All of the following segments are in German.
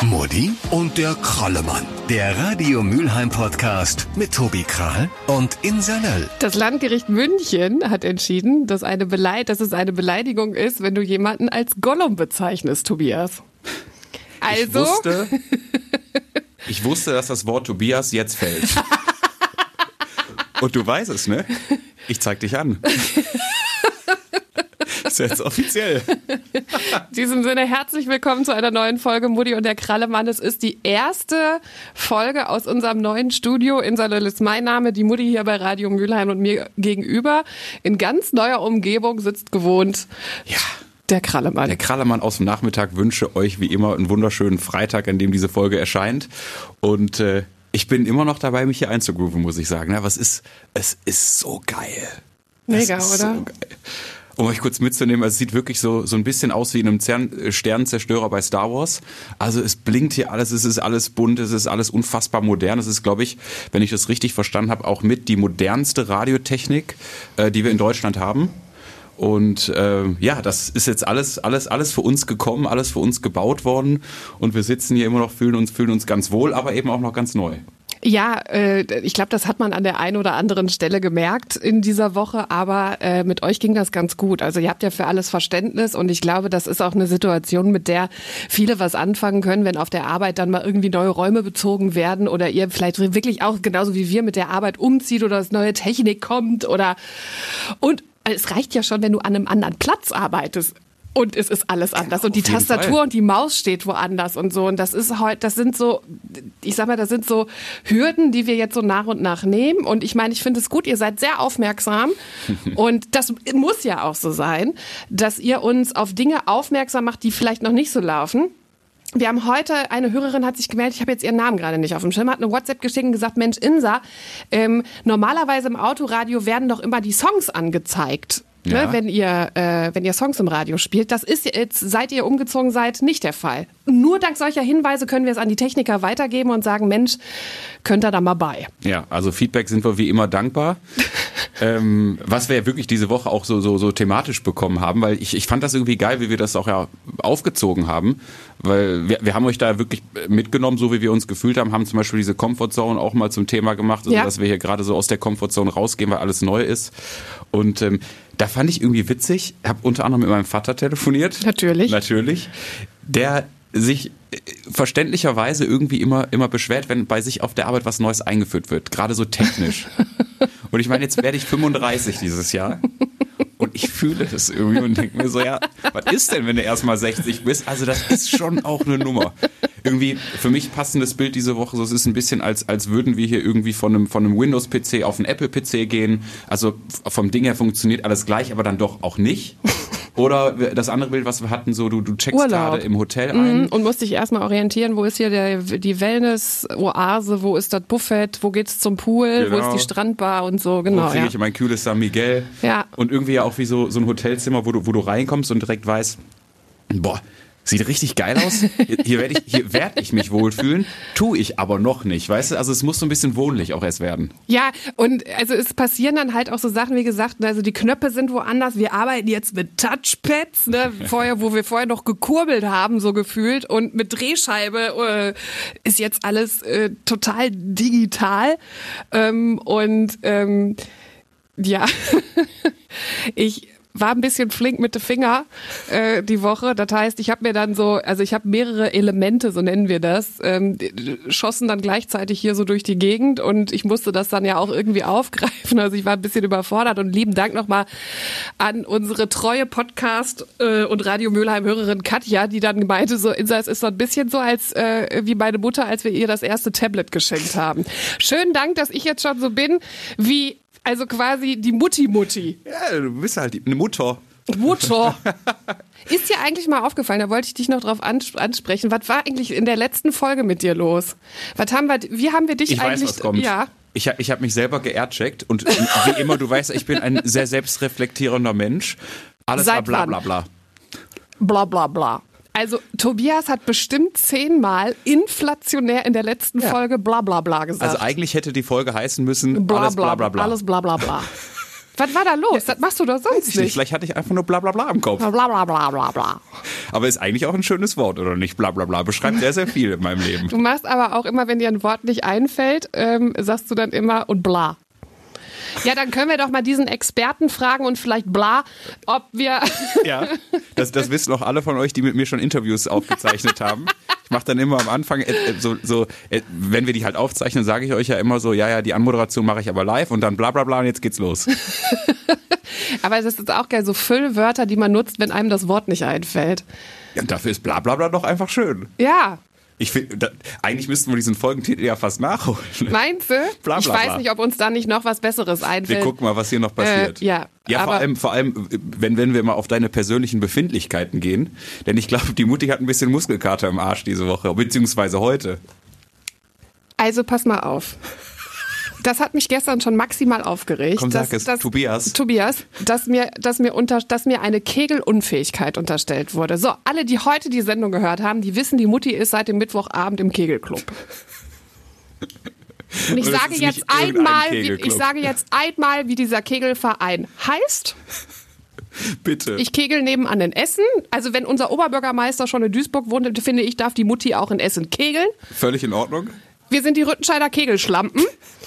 Mutti und der Krallemann. Der Radio Mülheim Podcast mit Tobi Krahl und Insa Löll. Das Landgericht München hat entschieden, dass es eine Beleidigung ist, wenn du jemanden als Gollum bezeichnest, Tobias. Also. Ich wusste, dass das Wort Tobias jetzt fällt. Und du weißt es, ne? Ich zeig dich an. Das ist jetzt offiziell. In diesem Sinne, herzlich willkommen zu einer neuen Folge Mutti und der Krallemann. Es ist die erste Folge aus unserem neuen Studio. Insa Löll ist mein Name, die Mutti hier bei Radio Mülheim und mir gegenüber. In ganz neuer Umgebung sitzt gewohnt der Krallemann. Der Krallemann aus dem Nachmittag wünsche euch wie immer einen wunderschönen Freitag, an dem diese Folge erscheint. Und ich bin immer noch dabei, mich hier einzugrooven, muss ich sagen. Aber es ist so geil. Mega, oder? So geil. Um euch kurz mitzunehmen, also es sieht wirklich so ein bisschen aus wie in einem Sternenzerstörer bei Star Wars. Also es blinkt hier alles, es ist alles bunt, es ist alles unfassbar modern. Es ist, glaube ich, wenn ich das richtig verstanden habe, auch mit die modernste Radiotechnik, die wir in Deutschland haben. Und das ist jetzt alles für uns gekommen, alles für uns gebaut worden. Und wir sitzen hier immer noch, fühlen uns ganz wohl, aber eben auch noch ganz neu. Ja, ich glaube, das hat man an der einen oder anderen Stelle gemerkt in dieser Woche, aber mit euch ging das ganz gut. Also ihr habt ja für alles Verständnis und ich glaube, das ist auch eine Situation, mit der viele was anfangen können, wenn auf der Arbeit dann mal irgendwie neue Räume bezogen werden oder ihr vielleicht wirklich auch genauso wie wir mit der Arbeit umzieht oder es neue Technik kommt und es reicht ja schon, wenn du an einem anderen Platz arbeitest. Und es ist alles anders. Und die Tastatur und die Maus steht woanders und so. Und das sind so Hürden, die wir jetzt so nach und nach nehmen. Und ich meine, ich finde es gut, ihr seid sehr aufmerksam. Und das muss ja auch so sein, dass ihr uns auf Dinge aufmerksam macht, die vielleicht noch nicht so laufen. Wir haben heute, eine Hörerin hat sich gemeldet, ich habe jetzt ihren Namen gerade nicht auf dem Schirm, hat eine WhatsApp geschickt und gesagt, Mensch Insa, normalerweise im Autoradio werden doch immer die Songs angezeigt. Ja. Ne, wenn ihr Songs im Radio spielt. Das ist jetzt, seit ihr umgezogen seid, nicht der Fall. Nur dank solcher Hinweise können wir es an die Techniker weitergeben und sagen, Mensch, könnt ihr da mal bei. Ja, also Feedback sind wir wie immer dankbar. Was wir ja wirklich diese Woche auch so thematisch bekommen haben, weil ich fand das irgendwie geil, wie wir das auch ja aufgezogen haben, weil wir haben euch da wirklich mitgenommen, so wie wir uns gefühlt haben zum Beispiel diese Comfortzone auch mal zum Thema gemacht, also dass wir hier gerade so aus der Comfortzone rausgehen, weil alles neu ist. Und da fand ich irgendwie witzig, habe unter anderem mit meinem Vater telefoniert. Natürlich. Der sich verständlicherweise irgendwie immer beschwert, wenn bei sich auf der Arbeit was Neues eingeführt wird, gerade so technisch. Und ich meine, jetzt werde ich 35 dieses Jahr und ich fühle das irgendwie und denke mir so, ja, was ist denn, wenn du erst mal 60 bist? Also das ist schon auch eine Nummer. Irgendwie für mich passendes Bild diese Woche, so es ist ein bisschen als würden wir hier irgendwie von einem Windows-PC auf einen Apple-PC gehen. Also vom Ding her funktioniert alles gleich, aber dann doch auch nicht. Oder das andere Bild, was wir hatten, so du checkst gerade im Hotel ein. Und musst dich erstmal orientieren, wo ist hier die Wellness-Oase, wo ist das Buffet, wo geht's zum Pool, Wo ist die Strandbar und so, genau. Wo kriege ich mein kühles San Miguel? Ja. Und irgendwie ja auch wie so ein Hotelzimmer, wo du reinkommst und direkt weißt, boah, sieht richtig geil aus. Hier werd ich mich wohlfühlen, tue ich aber noch nicht, weißt du? Also es muss so ein bisschen wohnlich auch erst werden. Ja, und also es passieren dann halt auch so Sachen, wie gesagt, also die Knöpfe sind woanders. Wir arbeiten jetzt mit Touchpads, ne? Wo wir vorher noch gekurbelt haben, so gefühlt. Und mit Drehscheibe ist jetzt alles total digital. Ich war ein bisschen flink mit den Finger die Woche. Das heißt, ich habe mir dann ich habe mehrere Elemente, so nennen wir das, schossen dann gleichzeitig hier so durch die Gegend und ich musste das dann ja auch irgendwie aufgreifen. Also ich war ein bisschen überfordert und lieben Dank nochmal an unsere treue Podcast- und Radio Mülheim-Hörerin Katja, die dann meinte, so Insa, es ist so ein bisschen so als wie meine Mutter, als wir ihr das erste Tablet geschenkt haben. Schönen Dank, dass ich jetzt schon so bin wie also quasi die Mutti. Ja, du bist halt eine Mutter. Ist dir eigentlich mal aufgefallen, da wollte ich dich noch drauf ansprechen, was war eigentlich in der letzten Folge mit dir los? Wie haben wir dich ich eigentlich... Weiß, was kommt. Ja. Ich hab mich selber geaircheckt und wie immer, du weißt, ich bin ein sehr selbstreflektierender Mensch. Alles war bla bla bla. Bla bla bla. Also Tobias hat bestimmt 10-mal inflationär in der letzten Folge bla bla bla gesagt. Also eigentlich hätte die Folge heißen müssen bla, alles bla bla bla bla. Alles bla bla bla. Was war da los? Das machst du doch sonst nicht. Vielleicht hatte ich einfach nur bla bla bla im Kopf. Bla bla bla bla bla. Aber ist eigentlich auch ein schönes Wort, oder nicht? Bla bla bla. Beschreibt sehr, sehr viel in meinem Leben. Du machst aber auch immer, wenn dir ein Wort nicht einfällt, sagst du dann immer und bla. Ja, dann können wir doch mal diesen Experten fragen und vielleicht bla, ob wir... Ja, das wissen auch alle von euch, die mit mir schon Interviews aufgezeichnet haben. Ich mache dann immer am Anfang, wenn wir die halt aufzeichnen, sage ich euch ja immer so, ja, die Anmoderation mache ich aber live und dann bla bla bla und jetzt geht's los. Aber es ist auch geil, so Füllwörter, die man nutzt, wenn einem das Wort nicht einfällt. Ja, und dafür ist bla bla bla doch einfach schön. Ja. Ich finde, eigentlich müssten wir diesen Folgentitel ja fast nachholen. Meinst du? Bla, bla, ich weiß nicht, ob uns da nicht noch was Besseres einfällt. Wir gucken mal, was hier noch passiert. Ja, vor allem, wenn wir mal auf deine persönlichen Befindlichkeiten gehen. Denn ich glaube, die Mutti hat ein bisschen Muskelkater im Arsch diese Woche, beziehungsweise heute. Also pass mal auf. Das hat mich gestern schon maximal aufgeregt. Komm, sag es, Tobias. Tobias, dass mir eine Kegelunfähigkeit unterstellt wurde. So, alle, die heute die Sendung gehört haben, die wissen, die Mutti ist seit dem Mittwochabend im Kegelclub. Und ich sage jetzt einmal, wie dieser Kegelverein heißt. Bitte. Ich kegel nebenan in Essen. Also wenn unser Oberbürgermeister schon in Duisburg wohnt, finde ich, darf die Mutti auch in Essen kegeln. Völlig in Ordnung. Wir sind die Rüttenscheider Kegelschlampen.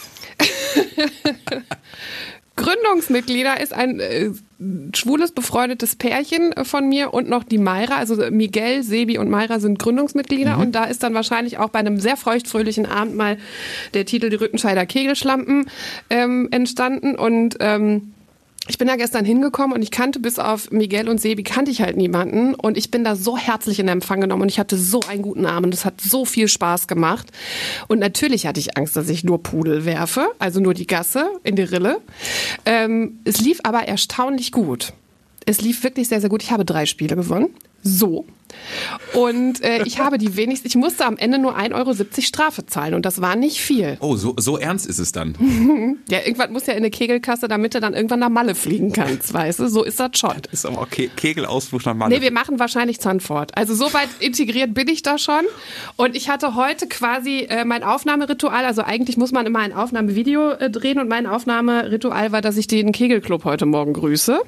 Gründungsmitglieder ist ein schwules, befreundetes Pärchen von mir und noch die Mayra. Also Miguel, Sebi und Mayra sind Gründungsmitglieder. Und da ist dann wahrscheinlich auch bei einem sehr feuchtfröhlichen Abend mal der Titel Die Rüttenscheider Kegelschlampen entstanden. Und ich bin da gestern hingekommen und ich kannte bis auf Miguel und Sebi kannte ich halt niemanden und ich bin da so herzlich in Empfang genommen und ich hatte so einen guten Abend und es hat so viel Spaß gemacht und natürlich hatte ich Angst, dass ich nur Pudel werfe, also nur die Gasse in die Rille. Es lief aber erstaunlich gut. Es lief wirklich sehr, sehr gut. Ich habe 3 Spiele gewonnen. So. Und ich musste am Ende nur 1,70 Euro Strafe zahlen und das war nicht viel. Oh, so ernst ist es dann. Ja, irgendwas muss ja in eine Kegelkasse, damit du dann irgendwann nach Malle fliegen kannst, weißt du? So ist das schon. Das ist aber auch Kegelausflug nach Malle. Nee, wir machen wahrscheinlich Zandvoort. Also so weit integriert bin ich da schon. Und ich hatte heute quasi mein Aufnahmeritual, also eigentlich muss man immer ein Aufnahmevideo drehen und mein Aufnahmeritual war, dass ich den Kegelclub heute Morgen grüße.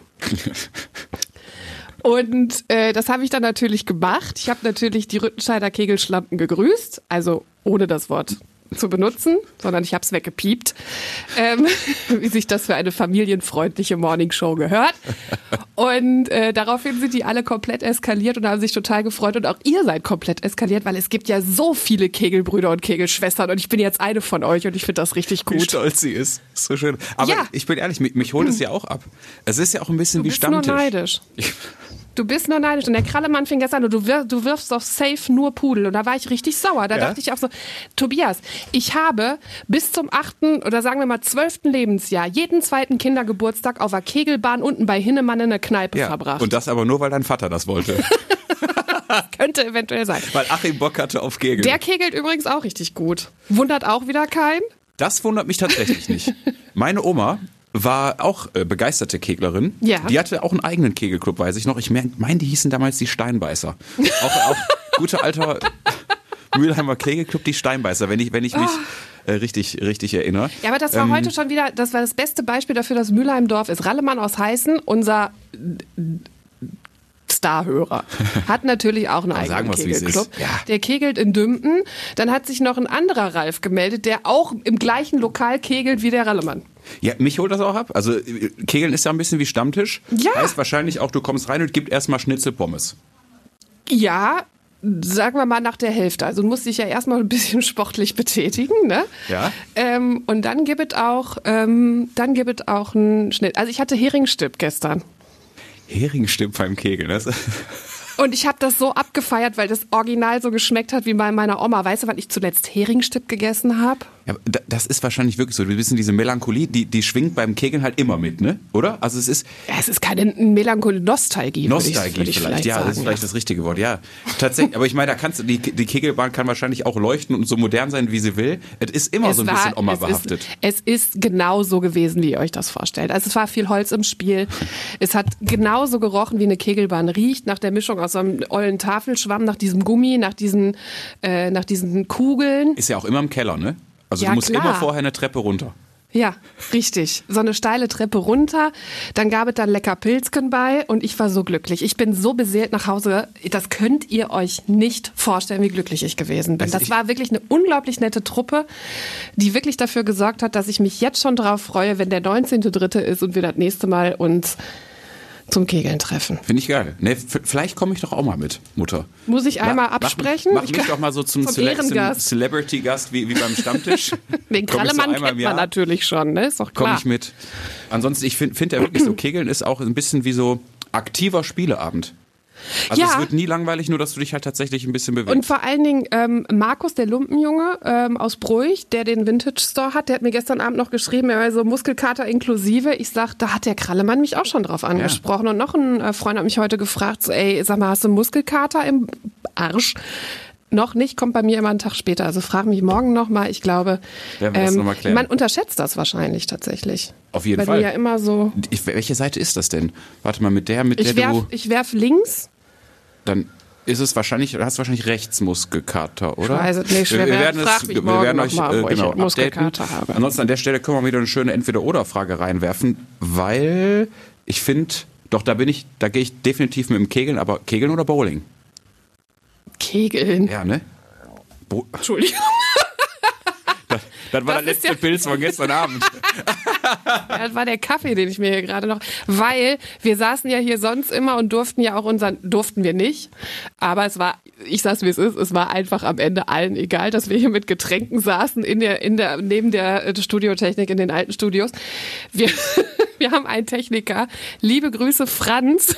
Und das habe ich dann natürlich gemacht. Ich habe natürlich die Rüttenscheider Kegelschlampen gegrüßt, also ohne das Wort zu benutzen, sondern ich habe es weggepiept, wie sich das für eine familienfreundliche Morningshow gehört. Und daraufhin sind die alle komplett eskaliert und haben sich total gefreut. Und auch ihr seid komplett eskaliert, weil es gibt ja so viele Kegelbrüder und Kegelschwestern und ich bin jetzt eine von euch und ich finde das richtig gut. Wie stolz sie ist. So schön. Aber ja. Ich bin ehrlich, mich holt es ja auch ab. Es ist ja auch ein bisschen wie Stammtisch. Du bist nur neidisch. Du bist nur neidisch. Und der Krallemann fing gestern an, du wirfst doch safe nur Pudel. Und da war ich richtig sauer. Da dachte ich auch so, Tobias, ich habe bis zum 8. oder sagen wir mal 12. Lebensjahr jeden 2. Kindergeburtstag auf der Kegelbahn unten bei Hinnemann in der Kneipe verbracht. Und das aber nur, weil dein Vater das wollte. Könnte eventuell sein. Weil Achim Bock hatte auf Kegeln. Der kegelt übrigens auch richtig gut. Wundert auch wieder keinen? Das wundert mich tatsächlich nicht. Meine Oma war auch begeisterte Keglerin. Ja. Die hatte auch einen eigenen Kegelclub, weiß ich noch. Ich meine, die hießen damals die Steinbeißer. Auch guter alter Mülheimer Kegelclub, die Steinbeißer, wenn ich mich richtig erinnere. Ja, aber das war heute schon wieder, das war das beste Beispiel dafür, dass Mülheim Dorf ist. Rallemann aus Heißen, unser Starhörer, hat natürlich auch einen eigenen Kegelclub. Ja. Der kegelt in Dümpen. Dann hat sich noch ein anderer Ralf gemeldet, der auch im gleichen Lokal kegelt wie der Rallemann. Ja, mich holt das auch ab. Also Kegeln ist ja ein bisschen wie Stammtisch. Ja. Heißt wahrscheinlich auch, du kommst rein und gibst erstmal Schnitzel Pommes. Ja, sagen wir mal nach der Hälfte. Also du musst dich ja erstmal ein bisschen sportlich betätigen, ne? Ja. Und dann gibt es auch einen Schnitt. Also ich hatte Heringsstipp gestern. Heringsstipp beim Kegeln, das Und ich habe das so abgefeiert, weil das Original so geschmeckt hat wie bei meiner Oma. Weißt du, wann ich zuletzt Heringsstipp gegessen habe? Ja, das ist wahrscheinlich wirklich so. Wir wissen, diese Melancholie, die schwingt beim Kegeln halt immer mit, ne? Oder? Also es ist... Ja, es ist keine Melancholie, Nostalgie. Nostalgie würde ich vielleicht, ja, sagen, das ist vielleicht das richtige Wort, ja. Tatsächlich, aber ich meine, die Kegelbahn kann wahrscheinlich auch leuchten und so modern sein, wie sie will. Es ist immer so ein bisschen Oma behaftet. Es ist genau so gewesen, wie ihr euch das vorstellt. Also es war viel Holz im Spiel. Es hat genauso gerochen, wie eine Kegelbahn riecht, nach der Mischung aus so einem ollen Tafelschwamm, nach diesem Gummi, nach diesen Kugeln. Ist ja auch immer im Keller, ne? Also ja, du musst klar. immer vorher eine Treppe runter. Ja, richtig. So eine steile Treppe runter, dann gab es da lecker Pilzken bei und ich war so glücklich. Ich bin so beseelt nach Hause, das könnt ihr euch nicht vorstellen, wie glücklich ich gewesen bin. Das war wirklich eine unglaublich nette Truppe, die wirklich dafür gesorgt hat, dass ich mich jetzt schon drauf freue, wenn der 19.3. ist und wir das nächste Mal uns zum Kegeln treffen. Finde ich geil. Ne, vielleicht komme ich doch auch mal mit, Mutter. Muss ich einmal absprechen? Mach mich doch mal so zum Celebrity-Gast wie beim Stammtisch. Den Krallemann kennt man natürlich schon, ne? Ist doch klar. Komme ich mit. Ansonsten, ich finde ja wirklich so, Kegeln ist auch ein bisschen wie so aktiver Spieleabend. Also es wird nie langweilig, nur dass du dich halt tatsächlich ein bisschen bewegst. Und vor allen Dingen Markus, der Lumpenjunge aus Bruich, der den Vintage Store hat, der hat mir gestern Abend noch geschrieben, er war so Muskelkater inklusive. Ich sag, da hat der Krallemann mich auch schon drauf angesprochen. Ja. Und noch ein Freund hat mich heute gefragt, so, ey, sag mal, hast du Muskelkater im Arsch? Noch nicht, kommt bei mir immer einen Tag später. Also frag mich morgen nochmal. Ich glaube, man unterschätzt das wahrscheinlich tatsächlich. Auf jeden Fall. Weil du ja immer so... Welche Seite ist das denn? Warte mal, Ich werf links. Dann ist es wahrscheinlich, du hast wahrscheinlich Rechtsmuskelkater, oder? Ich weiß es nicht. Wir werden euch Muskelkater updaten. habe. Ansonsten an der Stelle können wir wieder eine schöne Entweder-Oder-Frage reinwerfen, weil ich finde, doch, da gehe ich definitiv mit dem Kegeln, aber Kegeln oder Bowling? Kegeln. Ja, ne? Entschuldigung. Das war der letzte Pilz von gestern Abend. Ja, das war der Kaffee, den ich mir hier gerade noch... Weil wir saßen ja hier sonst immer und durften wir nicht. Aber ich sag's wie es war einfach am Ende allen egal, dass wir hier mit Getränken saßen neben der Studiotechnik in den alten Studios. Wir haben einen Techniker, liebe Grüße Franz,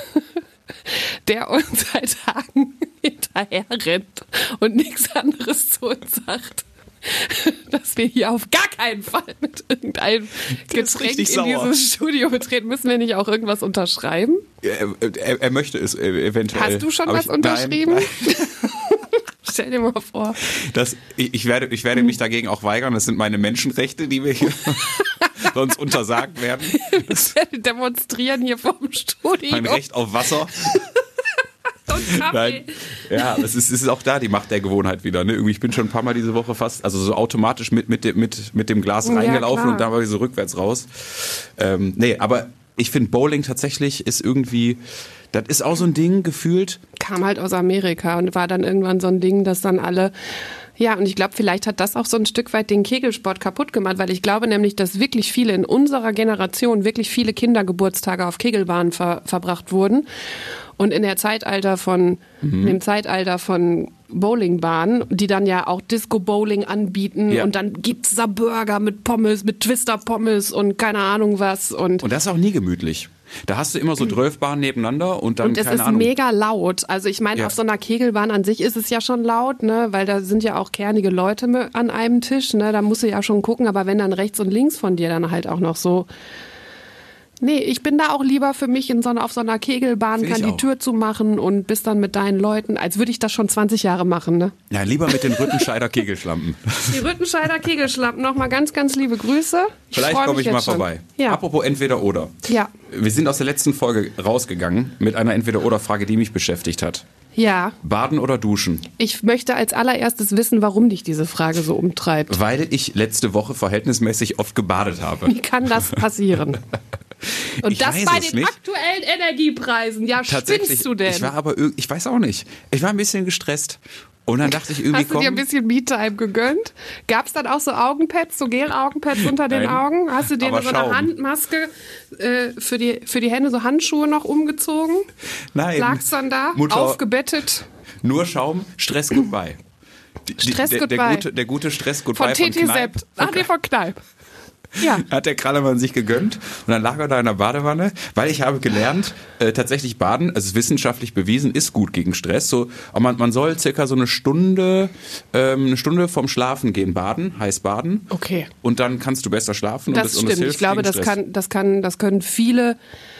der uns seit Tagen hinterher rennt und nichts anderes zu uns sagt, dass wir hier auf gar keinen Fall mit irgendeinem Getränk in dieses Studio betreten. Müssen wir nicht auch irgendwas unterschreiben? Er möchte es eventuell. Hast du schon was unterschrieben? Nein. Stell dir mal vor. Ich werde mich dagegen auch weigern. Das sind meine Menschenrechte, die mir hier sonst untersagt werden. Wir demonstrieren hier vorm Studio. Mein Recht auf Wasser. Und Kaffee. Nein. Ja, es ist auch da die Macht der Gewohnheit wieder. Ne? Irgendwie, ich bin schon ein paar Mal diese Woche fast, also so automatisch mit dem Glas reingelaufen und dann war ich so rückwärts raus. Aber ich finde Bowling tatsächlich ist irgendwie, das ist auch so ein Ding gefühlt. Kam halt aus Amerika und war dann irgendwann so ein Ding, dass dann alle... Ja, und ich glaube, vielleicht hat das auch so ein Stück weit den Kegelsport kaputt gemacht, weil ich glaube nämlich, dass wirklich viele in unserer Generation, wirklich viele Kindergeburtstage auf Kegelbahnen verbracht wurden. Und in dem Zeitalter von Bowlingbahnen, die dann ja auch Disco-Bowling anbieten und dann gibt's da Burger mit Pommes, mit Twister-Pommes und keine Ahnung was. Und das ist auch nie gemütlich. Da hast du immer so 12 Bahnen nebeneinander und dann, keine Ahnung. Und es ist mega laut. Also ich meine, auf so einer Kegelbahn an sich ist es ja schon laut, ne, weil da sind ja auch kernige Leute an einem Tisch, ne, da musst du ja schon gucken, aber wenn dann rechts und links von dir dann halt auch noch so... Nee, ich bin da auch lieber für mich auf so einer Kegelbahn, kann die Tür zumachen und bist dann mit deinen Leuten, als würde ich das schon 20 Jahre machen, ne? Ja, lieber mit den Rüttenscheider Kegelschlampen. Die Rüttenscheider Kegelschlampen, nochmal ganz, ganz liebe Grüße. Vielleicht komme ich mal vorbei. Ja. Apropos Entweder-Oder. Ja. Wir sind aus der letzten Folge rausgegangen mit einer Entweder-Oder-Frage, die mich beschäftigt hat. Ja. Baden oder duschen? Ich möchte als allererstes wissen, warum dich diese Frage so umtreibt. Weil ich letzte Woche verhältnismäßig oft gebadet habe. Wie kann das passieren? Und das bei den aktuellen Energiepreisen. Ja, spinnst du denn? Ich weiß auch nicht. Ich war ein bisschen gestresst. Und dann dachte ich irgendwie, Hast du dir ein bisschen Me-Time gegönnt? Gab es dann auch so Augenpads, so Gel-Augenpads unter den Augen? Hast du dir so eine Handmaske für die Hände, so Handschuhe noch umgezogen? Nein. Lagst dann da, Mutter, aufgebettet? Nur Schaum, Stress Goodbye. Stress Goodbye. Der gute Stress Goodbye von TT Sept. Ach nee, von Kneipp. Ja. Hat der Krallemann sich gegönnt und dann lag er da in der Badewanne, weil ich habe gelernt, tatsächlich Baden, also es ist wissenschaftlich bewiesen, ist gut gegen Stress. So, aber man soll circa so eine Stunde vorm Schlafen gehen baden, heiß baden. Okay. Und dann kannst du besser schlafen. Das stimmt. Ich glaube, das können viele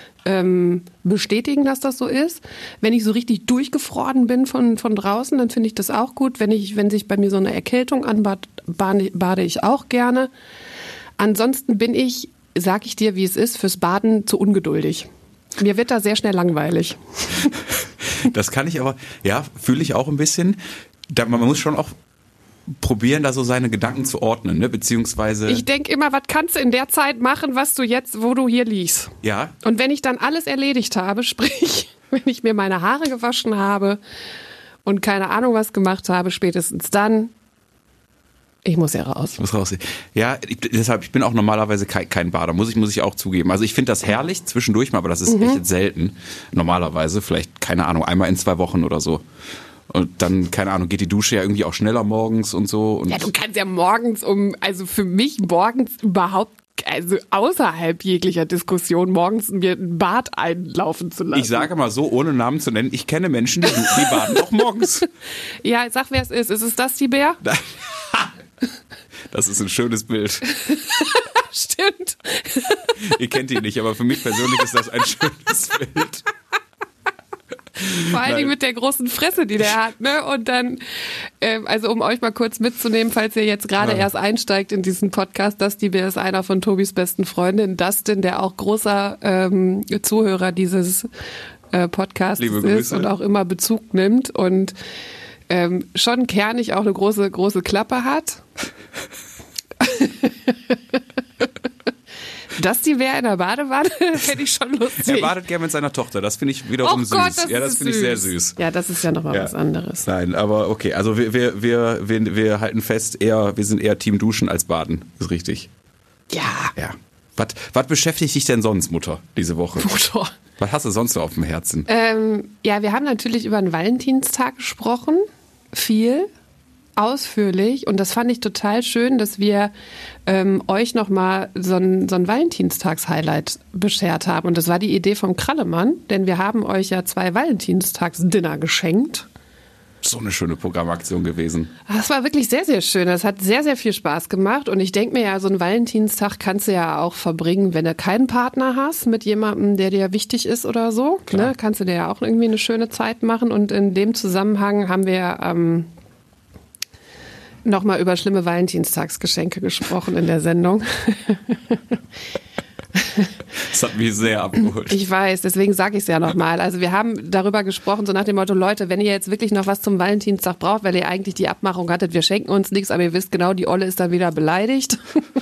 bestätigen, dass das so ist. Wenn ich so richtig durchgefroren bin von draußen, dann finde ich das auch gut. Wenn sich bei mir so eine Erkältung anbahnt, bade ich auch gerne. Ansonsten bin ich, sag ich dir, wie es ist, fürs Baden zu ungeduldig. Mir wird da sehr schnell langweilig. Das kann ich aber, ja, fühle ich auch ein bisschen. Man muss schon auch probieren, da so seine Gedanken zu ordnen, ne? Beziehungsweise... Ich denke immer, was kannst du in der Zeit machen, wo du hier liegst? Ja. Und wenn ich dann alles erledigt habe, sprich, wenn ich mir meine Haare gewaschen habe und keine Ahnung was gemacht habe, spätestens dann, ich muss ja raus. Ich muss raus. Ja, deshalb, ich bin auch normalerweise kein Bader, muss ich auch zugeben. Also ich finde das herrlich zwischendurch mal, aber das ist echt selten. Normalerweise, vielleicht, keine Ahnung, einmal in 2 Wochen oder so. Und dann, keine Ahnung, geht die Dusche ja irgendwie auch schneller morgens und so. Und Ja, du kannst ja morgens also für mich morgens überhaupt, also außerhalb jeglicher Diskussion, morgens mir ein Bad einlaufen zu lassen. ich sage mal so, ohne Namen zu nennen, ich kenne Menschen, die baden auch morgens. Ja, sag, wer es ist. Ist es Dusty Bär? Das ist ein schönes Bild. Stimmt. Ihr kennt ihn nicht, aber für mich persönlich ist das ein schönes Bild. Vor allen Dingen mit der großen Fresse, die der hat, ne? Und dann, also um euch mal kurz mitzunehmen, falls ihr jetzt gerade erst einsteigt in diesen Podcast, Dusty Bär ist einer von Tobis besten Freundinnen, Dustin, der auch großer Zuhörer dieses Podcasts ist und auch immer Bezug nimmt und schon kernig auch eine große Klappe hat. Dusty Bär in der Badewanne, fände ich schon lustig. Er badet gerne mit seiner Tochter, das finde ich wiederum süß. Gott, das finde ich sehr süß. Ja, das ist ja nochmal was anderes. Nein, aber okay, also wir halten fest, wir sind eher Team Duschen als Baden, ist richtig. Ja. Was beschäftigt dich denn sonst, Mutter, diese Woche? Mutter. Was hast du sonst so auf dem Herzen? Ja, wir haben natürlich über den Valentinstag gesprochen. Viel. Ausführlich. Und das fand ich total schön, dass wir euch nochmal so ein Valentinstags-Highlight beschert haben. Und das war die Idee vom Krallemann, denn wir haben euch ja 2 Valentinstags-Dinner geschenkt. So eine schöne Programmaktion gewesen. Das war wirklich sehr, sehr schön. Das hat sehr, sehr viel Spaß gemacht. Und ich denke mir ja, so einen Valentinstag kannst du ja auch verbringen, wenn du keinen Partner hast, mit jemandem, der dir wichtig ist oder so. Ne? Kannst du dir ja auch irgendwie eine schöne Zeit machen. Und in dem Zusammenhang haben wir nochmal über schlimme Valentinstagsgeschenke gesprochen in der Sendung. Das hat mich sehr abgeholt. Ich weiß, deswegen sage ich es ja nochmal. Also wir haben darüber gesprochen, so nach dem Motto, Leute, wenn ihr jetzt wirklich noch was zum Valentinstag braucht, weil ihr eigentlich die Abmachung hattet, wir schenken uns nichts, aber ihr wisst genau, die Olle ist dann wieder beleidigt.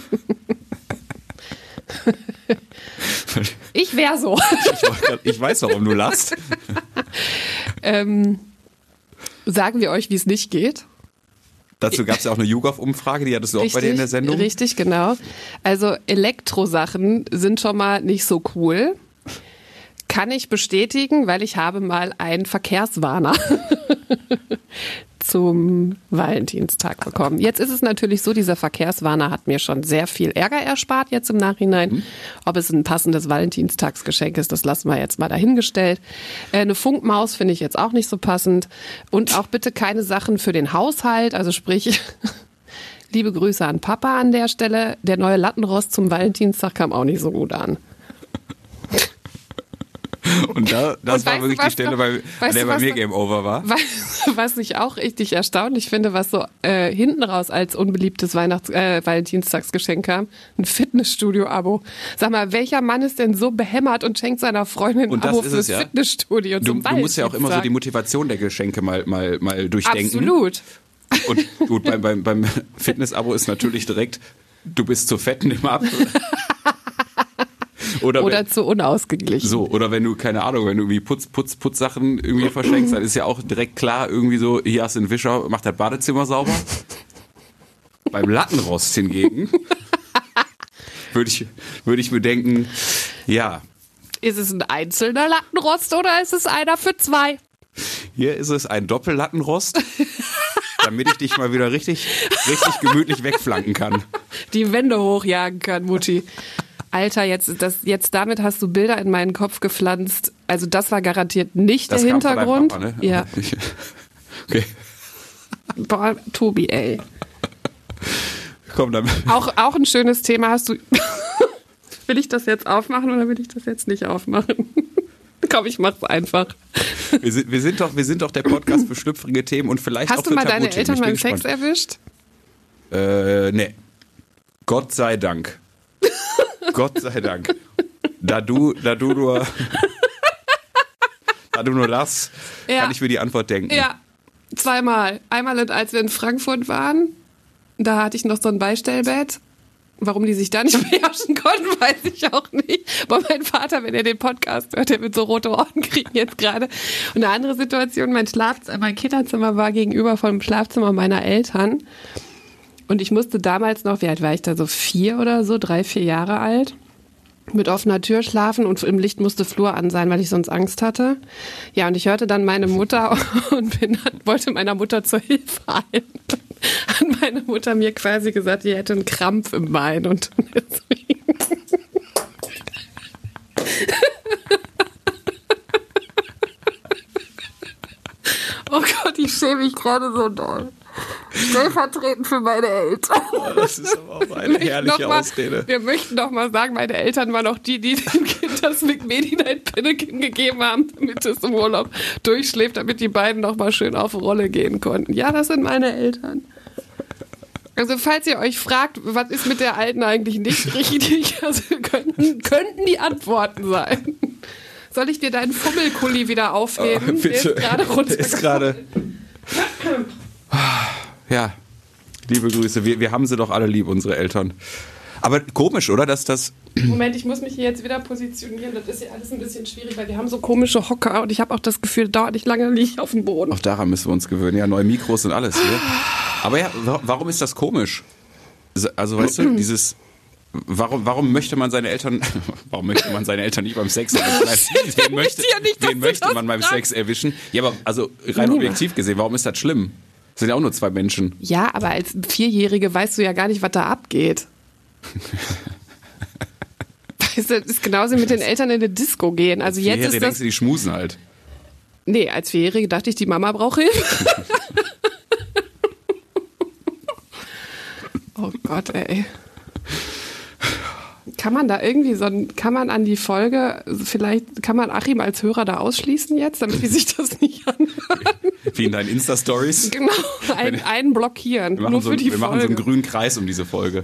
Ich wäre so. Ich weiß, warum du lachst. Sagen wir euch, wie es nicht geht? Dazu gab es ja auch eine YouGov-Umfrage, die hattest du auch bei dir in der Sendung. Richtig, genau. Also Elektrosachen sind schon mal nicht so cool. Kann ich bestätigen, weil ich habe mal einen Verkehrswarner zum Valentinstag bekommen. Jetzt ist es natürlich so, dieser Verkehrswarner hat mir schon sehr viel Ärger erspart jetzt im Nachhinein. Ob es ein passendes Valentinstagsgeschenk ist, das lassen wir jetzt mal dahingestellt. Eine Funkmaus finde ich jetzt auch nicht so passend. Und auch bitte keine Sachen für den Haushalt, also sprich, liebe Grüße an Papa an der Stelle. Der neue Lattenrost zum Valentinstag kam auch nicht so gut an. Und das war wirklich die Stelle, an der bei mir Game Over war. Was ich auch richtig erstaunlich finde, was so hinten raus als unbeliebtes Valentinstagsgeschenk kam, ein Fitnessstudio-Abo. Sag mal, welcher Mann ist denn so behämmert und schenkt seiner Freundin ein Abo fürs Fitnessstudio zum Valentinstag? Du musst ja auch immer so die Motivation der Geschenke mal durchdenken. Absolut. Und gut, beim Fitness-Abo ist natürlich direkt, du bist zu fett, nimm ab. Oder zu unausgeglichen. So, oder wenn du, keine Ahnung, wenn du irgendwie Putzsachen irgendwie verschenkst, dann ist ja auch direkt klar, irgendwie so, hier hast du einen Wischer, mach das Badezimmer sauber. Beim Lattenrost hingegen würde ich mir denken, ja. Ist es ein einzelner Lattenrost oder ist es einer für 2? Hier ist es ein Doppellattenrost, damit ich dich mal wieder richtig gemütlich wegflanken kann. Die Wände hochjagen kann, Mutti. Alter, jetzt damit hast du Bilder in meinen Kopf gepflanzt. Also das war garantiert nicht der Hintergrund. Papa, ne? Ja. Okay. Boah, Tobi, ey. Komm, dann. Auch ein schönes Thema hast du. Will ich das jetzt aufmachen oder will ich das jetzt nicht aufmachen? Komm, ich mach's einfach. Wir sind doch der Podcast für schlüpfrige Themen und vielleicht hast auch für Tabuthemen. Hast du mal deine Eltern beim Sex erwischt? Nee. Gott sei Dank. Gott sei Dank. Da du nur lachst, kann ich mir die Antwort denken. Ja. Zweimal. Einmal, als wir in Frankfurt waren, da hatte ich noch so ein Beistellbett. Warum die sich da nicht beherrschen konnten, weiß ich auch nicht. Aber mein Vater, wenn er den Podcast hört, der wird so rote Ohren kriegen jetzt gerade. Und eine andere Situation, mein Kinderzimmer war gegenüber vom Schlafzimmer meiner Eltern. Und ich musste damals noch, wie alt war ich da, so 4 oder so, 3, 4 Jahre alt, mit offener Tür schlafen und im Licht musste Flur an sein, weil ich sonst Angst hatte. Ja, und ich hörte dann meine Mutter und wollte meiner Mutter zur Hilfe eilen. Hat meine Mutter mir quasi gesagt, die hätte einen Krampf im Bein und deswegen. Oh Gott, ich schäme mich gerade so doll. Stellvertretend für meine Eltern. Oh, das ist aber auch eine herrliche Ausrede. Wir möchten doch mal sagen, meine Eltern waren auch die dem Kind das Medi-Night-Pinnekin gegeben haben, damit es im Urlaub durchschläft, damit die beiden noch mal schön auf Rolle gehen konnten. Ja, das sind meine Eltern. Also falls ihr euch fragt, was ist mit der Alten eigentlich nicht richtig, also könnten die Antworten sein. Soll ich dir deinen Fummelkulli wieder aufheben? Oh, bitte. Der ist gerade Ja, liebe Grüße. Wir haben sie doch alle lieb, unsere Eltern. Aber komisch, oder? Dass das. Moment, ich muss mich hier jetzt wieder positionieren. Das ist ja alles ein bisschen schwierig, weil wir haben so komische Hocker und ich habe auch das Gefühl, dauert nicht lange, liege ich auf dem Boden. Auch daran müssen wir uns gewöhnen. Ja, neue Mikros und alles hier. Aber ja, warum ist das komisch? Also, weißt du, dieses. Warum möchte man seine Eltern nicht beim Sex erwischen? Wen möchte man beim Sex erwischen? Ja, aber also rein objektiv gesehen, warum ist das schlimm? Das sind ja auch nur 2 Menschen. Ja, aber als 4-Jährige weißt du ja gar nicht, was da abgeht. Weißt du, das ist genauso mit den Eltern in eine Disco gehen. Also jetzt ist das. Denkst du, die schmusen halt? Nee, als 4-Jährige dachte ich, die Mama braucht Hilfe. Oh Gott, ey. Kann man da irgendwie kann man an die Folge, vielleicht kann man Achim als Hörer da ausschließen jetzt, damit die sich das nicht anhören? Wie in deinen Insta-Stories? Genau, einen blockieren, nur für die Folge. Wir machen so einen grünen Kreis um diese Folge.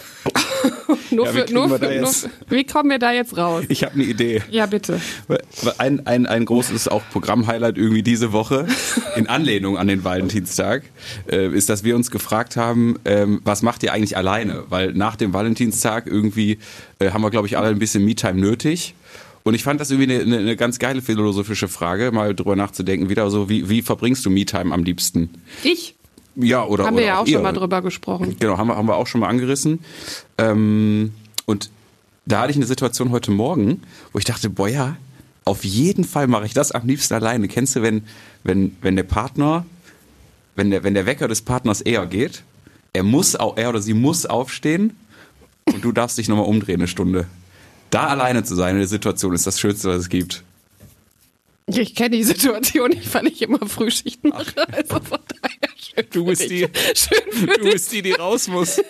Wie kommen wir da jetzt raus? Ich habe eine Idee. Ja, bitte. Ein großes auch Programm-Highlight irgendwie diese Woche, in Anlehnung an den Valentinstag, ist, dass wir uns gefragt haben, was macht ihr eigentlich alleine? Weil nach dem Valentinstag irgendwie haben wir, glaube ich, alle ein bisschen Me-Time nötig. Und ich fand das irgendwie eine ganz geile philosophische Frage, mal drüber nachzudenken, wieder so, wie verbringst du Me-Time am liebsten? Ich? Ja, oder haben wir ja auch ihr. schon mal drüber gesprochen. Genau, haben wir auch schon mal angerissen. Und da hatte ich eine Situation heute Morgen, wo ich dachte, boah ja, auf jeden Fall mache ich das am liebsten alleine. Kennst du, wenn der Partner, wenn der Wecker des Partners eher geht, er oder sie muss aufstehen und du darfst dich nochmal umdrehen eine Stunde. Da alleine zu sein in der Situation ist das Schönste, was es gibt. Ich kenne die Situation nicht, weil ich immer Frühschicht mache. Also von daher schön. Du bist die raus muss.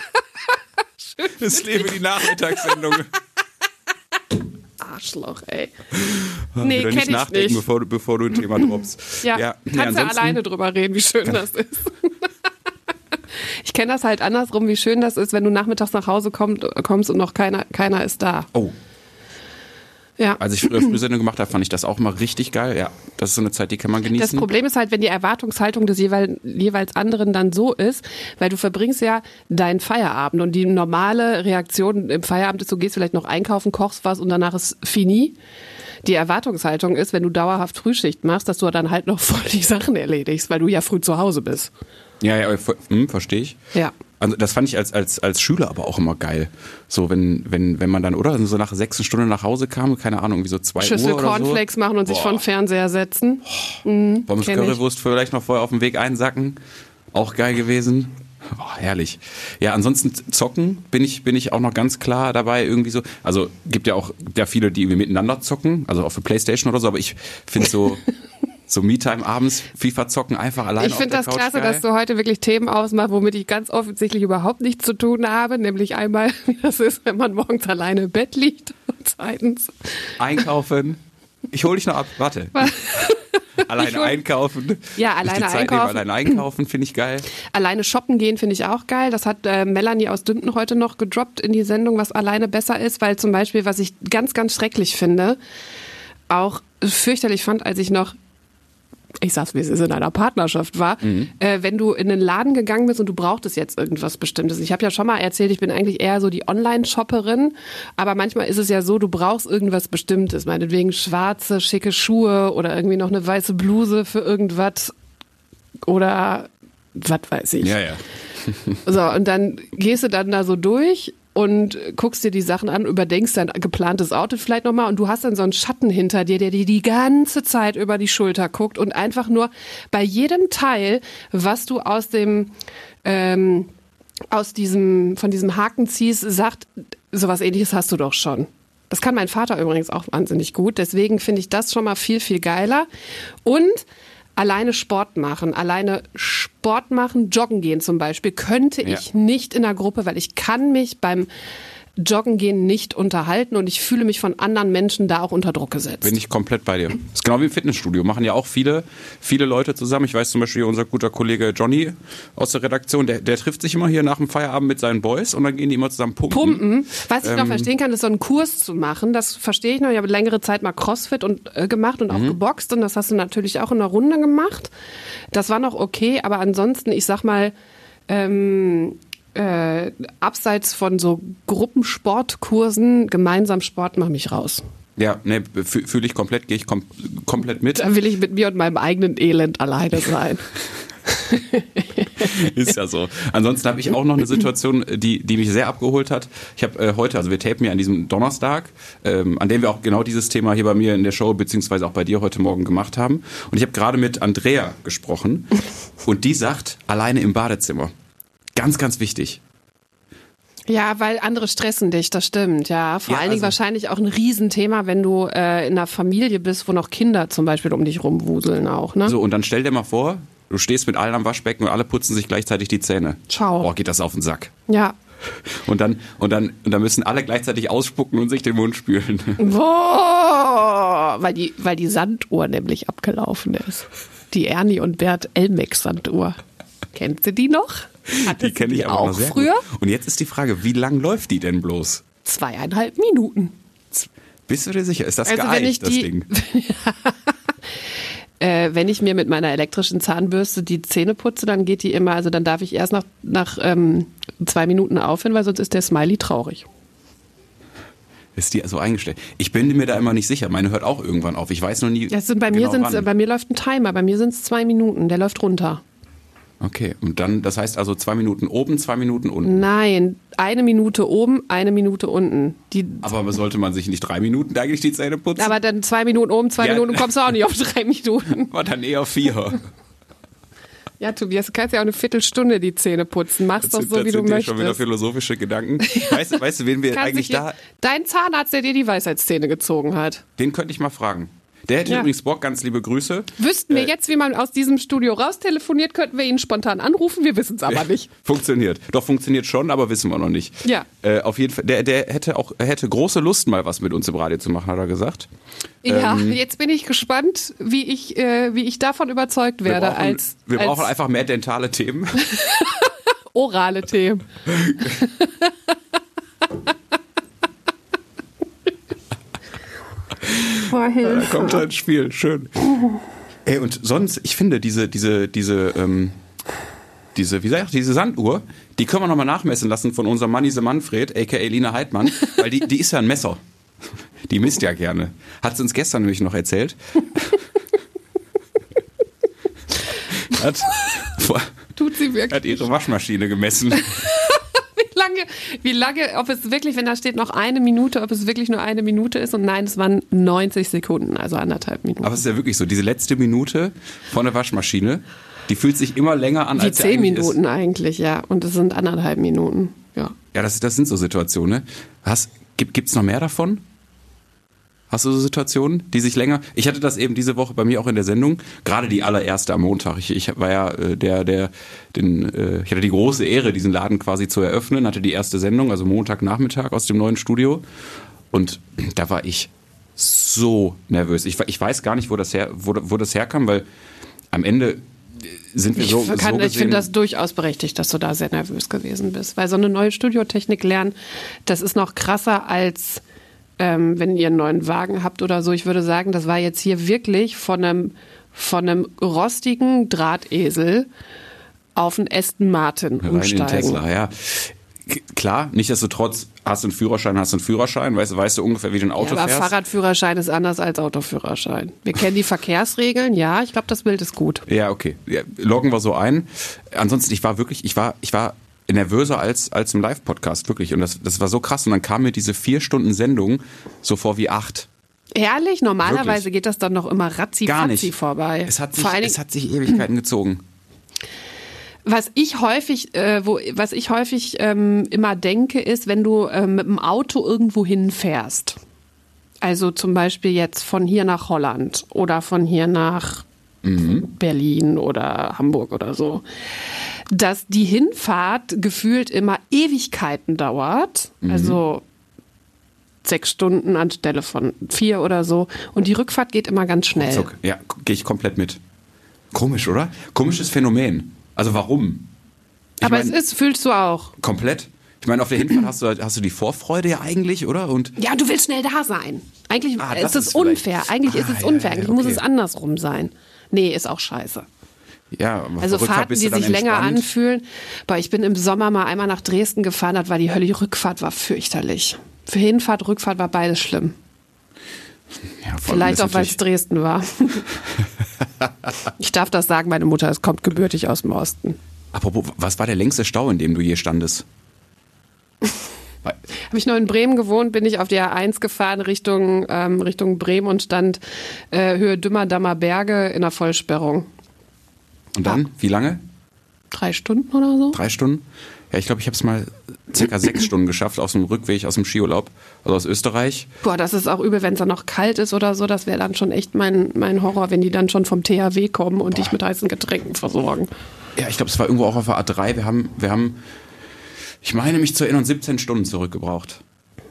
Das lebe die Nachmittagssendung. Arschloch, ey. Nee, kenn ich nachdenken, nicht. Bevor du ein Thema droppst. Ja, kannst ja alleine drüber reden, wie schön das ist. Ich kenne das halt andersrum, wie schön das ist, wenn du nachmittags nach Hause kommst und noch keiner ist da. Oh. Ja. Als ich Frühsendung gemacht habe, fand ich das auch mal richtig geil. Ja, das ist so eine Zeit, die kann man genießen. Das Problem ist halt, wenn die Erwartungshaltung des jeweils anderen dann so ist, weil du verbringst ja deinen Feierabend und die normale Reaktion im Feierabend ist, du gehst vielleicht noch einkaufen, kochst was und danach ist fini. Die Erwartungshaltung ist, wenn du dauerhaft Frühschicht machst, dass du dann halt noch voll die Sachen erledigst, weil du ja früh zu Hause bist. Ja, verstehe ich. Ja. Also das fand ich als Schüler aber auch immer geil. So, wenn man dann, oder so nach 6 Stunden nach Hause kam, keine Ahnung, wie so 2 Schüssel Uhr oder Cornflakes so. machen und sich vor den Fernseher setzen. Pommes Currywurst vielleicht noch vorher auf dem Weg einsacken. Auch geil gewesen. Oh, herrlich. Ja, ansonsten zocken bin ich auch noch ganz klar dabei irgendwie so. Also gibt ja viele, die irgendwie miteinander zocken, also auf der Playstation oder so, aber ich finde so Me-Time abends, FIFA zocken, einfach alleine Ich finde das Couch klasse, geil. Dass du heute wirklich Themen ausmachst, womit ich ganz offensichtlich überhaupt nichts zu tun habe. Nämlich einmal, wie das ist, wenn man morgens alleine im Bett liegt. Und zweitens einkaufen. Ich hole dich noch ab. Warte. Alleine einkaufen. Ja, alleine einkaufen. Alleine einkaufen finde ich geil. Alleine shoppen gehen finde ich auch geil. Das hat Melanie aus Dümpen heute noch gedroppt in die Sendung, was alleine besser ist. Weil zum Beispiel, was ich ganz, ganz schrecklich finde, auch fürchterlich fand, als ich noch ich sag's, wie es ist, in einer Partnerschaft war, wenn du in einen Laden gegangen bist und du brauchtest jetzt irgendwas Bestimmtes. Ich habe ja schon mal erzählt, ich bin eigentlich eher so die Online-Shopperin, aber manchmal ist es ja so, du brauchst irgendwas Bestimmtes, meinetwegen schwarze, schicke Schuhe oder irgendwie noch eine weiße Bluse für irgendwas oder was weiß ich. Ja. So, und dann gehst du dann da so durch und guckst dir die Sachen an, überdenkst dein geplantes Outfit vielleicht nochmal und du hast dann so einen Schatten hinter dir, der dir die ganze Zeit über die Schulter guckt und einfach nur bei jedem Teil, was du von diesem Haken ziehst, sagt, sowas Ähnliches hast du doch schon. Das kann mein Vater übrigens auch wahnsinnig gut, deswegen finde ich das schon mal viel, viel geiler. Und alleine Sport machen, joggen gehen zum Beispiel, könnte ich nicht in der Gruppe, weil ich kann mich beim Joggen gehen nicht unterhalten und ich fühle mich von anderen Menschen da auch unter Druck gesetzt. Bin ich komplett bei dir. Das ist genau wie im Fitnessstudio. Machen ja auch viele Leute zusammen. Ich weiß zum Beispiel, unser guter Kollege Johnny aus der Redaktion, der trifft sich immer hier nach dem Feierabend mit seinen Boys und dann gehen die immer zusammen pumpen. Was ich noch verstehen kann, ist so einen Kurs zu machen. Das verstehe ich noch. Ich habe längere Zeit mal Crossfit gemacht und auch geboxt und das hast du natürlich auch in einer Runde gemacht. Das war noch okay, aber ansonsten, ich sag mal, abseits von so Gruppensportkursen, gemeinsam Sport, mach mich raus. Ja, ne, fühle ich komplett, gehe ich komplett mit. Da will ich mit mir und meinem eigenen Elend alleine sein. Ist ja so. Ansonsten habe ich auch noch eine Situation, die mich sehr abgeholt hat. Ich habe heute, also wir tapen ja an diesem Donnerstag, an dem wir auch genau dieses Thema hier bei mir in der Show beziehungsweise auch bei dir heute Morgen gemacht haben. Und ich habe gerade mit Andrea gesprochen und die sagt, alleine im Badezimmer. Ganz, ganz wichtig. Ja, weil andere stressen dich, das stimmt, ja. Vor allen Dingen wahrscheinlich auch ein Riesenthema, wenn du in einer Familie bist, wo noch Kinder zum Beispiel um dich rumwuseln auch, ne? So, und dann stell dir mal vor, du stehst mit allen am Waschbecken und alle putzen sich gleichzeitig die Zähne. Ciao. Boah, geht das auf den Sack. Ja. Und dann müssen alle gleichzeitig ausspucken und sich den Mund spülen. Boah, weil die Sanduhr nämlich abgelaufen ist. Die Ernie und Bert Elmex Sanduhr. Kennst du die noch? Die kenne ich aber auch noch sehr früher. Gut. Und jetzt ist die Frage, wie lang läuft die denn bloß? 2,5 Minuten. Bist du dir sicher? Ist das also geeicht, das Ding? Wenn ich mir mit meiner elektrischen Zahnbürste die Zähne putze, dann geht die immer, also dann darf ich erst nach 2 Minuten aufhören, weil sonst ist der Smiley traurig. Ist die so eingestellt? Ich bin mir da immer nicht sicher. Meine hört auch irgendwann auf. Ich weiß noch nie. Bei mir läuft ein Timer, bei mir sind es 2 Minuten, der läuft runter. Okay, und dann, das heißt also 2 Minuten oben, 2 Minuten unten? Nein, 1 Minute oben, 1 Minute unten. Aber sollte man sich nicht 3 Minuten eigentlich die Zähne putzen? Aber dann 2 Minuten oben, 2 Minuten kommst du auch nicht auf 3 Minuten. Aber dann eher 4. Ja, Tobias, du kannst ja auch eine Viertelstunde die Zähne putzen. Mach's doch so, wie du möchtest. Schon wieder philosophische Gedanken. Weißt du, wen wir eigentlich da... Dein Zahnarzt, der dir die Weisheitszähne gezogen hat. Den könnte ich mal fragen. Der hätte übrigens Bock, ganz liebe Grüße. Wüssten wir jetzt, wie man aus diesem Studio raustelefoniert, könnten wir ihn spontan anrufen, wir wissen es aber nicht. Funktioniert. Doch, funktioniert schon, aber wissen wir noch nicht. Ja. Auf jeden Fall, der hätte große Lust, mal was mit uns im Radio zu machen, hat er gesagt. Ja, jetzt bin ich gespannt, wie ich davon überzeugt werde. Wir brauchen einfach mehr dentale Themen. Orale Themen. Da kommt ein Spiel, schön. Ey, und sonst, ich finde, diese Sanduhr, die können wir nochmal nachmessen lassen von unserem Mannise Manfred, a.k.a. Lina Heidmann, weil die ist ja ein Messer. Die misst ja gerne. Hat sie uns gestern nämlich noch erzählt. Tut sie wirklich? Hat ihre Waschmaschine gemessen. Wie lange, ob es wirklich, wenn da steht noch 1 Minute, ob es wirklich nur 1 Minute ist und nein, es waren 90 Sekunden, also 1,5 Minuten. Aber es ist ja wirklich so, diese letzte Minute von der Waschmaschine, die fühlt sich immer länger an, als sie eigentlich ist. 10 Minuten eigentlich, ja, und es sind 1,5 Minuten, ja. Ja, das sind so Situationen, ne? Gibt's noch mehr davon? Hast du so Situationen, die sich länger... Ich hatte das eben diese Woche bei mir auch in der Sendung, gerade die allererste am Montag. Ich war ja ich hatte die große Ehre, diesen Laden quasi zu eröffnen, hatte die erste Sendung, also Montagnachmittag aus dem neuen Studio. Und da war ich so nervös. Ich weiß gar nicht, wo das herkam, weil am Ende sind wir so gesehen... Ich finde das durchaus berechtigt, dass du da sehr nervös gewesen bist. Weil so eine neue Studiotechnik lernen, das ist noch krasser als... wenn ihr einen neuen Wagen habt oder so, ich würde sagen, das war jetzt hier wirklich von von einem rostigen Drahtesel auf einen Aston Martin umsteigen. Rein in Tesla, ja. Klar, nichtsdestotrotz hast du einen Führerschein, weißt du ungefähr, wie du ein Auto aber fährst. Fahrradführerschein ist anders als Autoführerschein. Wir kennen die Verkehrsregeln, ja, ich glaube, das Bild ist gut. Ja, okay. Ja, loggen wir so ein. Ansonsten, ich war nervöser als im Live-Podcast, wirklich. Und das war so krass. Und dann kam mir diese 4 Stunden Sendung so vor wie 8. Ehrlich? Normalerweise Wirklich? geht das dann noch immer Gar nicht. ratzi-fatzi vorbei. Es hat sich Ewigkeiten gezogen. Was ich häufig immer denke, ist, wenn du mit dem Auto irgendwo hinfährst, also zum Beispiel jetzt von hier nach Holland oder von hier nach Berlin oder Hamburg oder so, dass die Hinfahrt gefühlt immer Ewigkeiten dauert, also 6 Stunden anstelle von 4 oder so, und die Rückfahrt geht immer ganz schnell. Ruckzuck. Ja, gehe ich komplett mit. Komisch, oder? Komisches Phänomen. Also warum? Aber es fühlst du auch. Komplett. Ich meine, auf der Hinfahrt hast du die Vorfreude ja eigentlich, oder? Und Ja, du willst schnell da sein. Eigentlich das ist es ist unfair. Eigentlich ist es unfair. ja, Eigentlich muss okay. es andersrum sein. Nee, ist auch scheiße. ja, aber Also auf der Rückfahrt Fahrten, bist die du dann sich länger entspannt. anfühlen. Boah, ich bin im Sommer mal einmal nach Dresden gefahren, das war die Hölle. Die Rückfahrt war fürchterlich. Für Hinfahrt, Rückfahrt war beides schlimm. Ja, vor allem Vielleicht ist auch, weil es natürlich- Dresden war. Ich darf das sagen, meine Mutter kommt gebürtig aus dem Osten. Apropos, was war der längste Stau, in dem du je standest? Habe ich noch in Bremen gewohnt, bin ich auf die A1 gefahren Richtung Bremen und stand Höhe Dümmer-Dammer Berge in der Vollsperrung. Und dann, wie lange? 3 Stunden oder so? 3 Stunden? Ja, ich glaube, ich habe es mal circa 6 Stunden geschafft aus dem Rückweg aus dem Skiurlaub, also aus Österreich. Boah, das ist auch übel, wenn es dann noch kalt ist oder so. Das wäre dann schon echt mein Horror, wenn die dann schon vom THW kommen und dich mit heißen Getränken versorgen. Ja, ich glaube, es war irgendwo auch auf der A3. Wir haben, ich meine mich zu erinnern, 17 Stunden zurückgebraucht.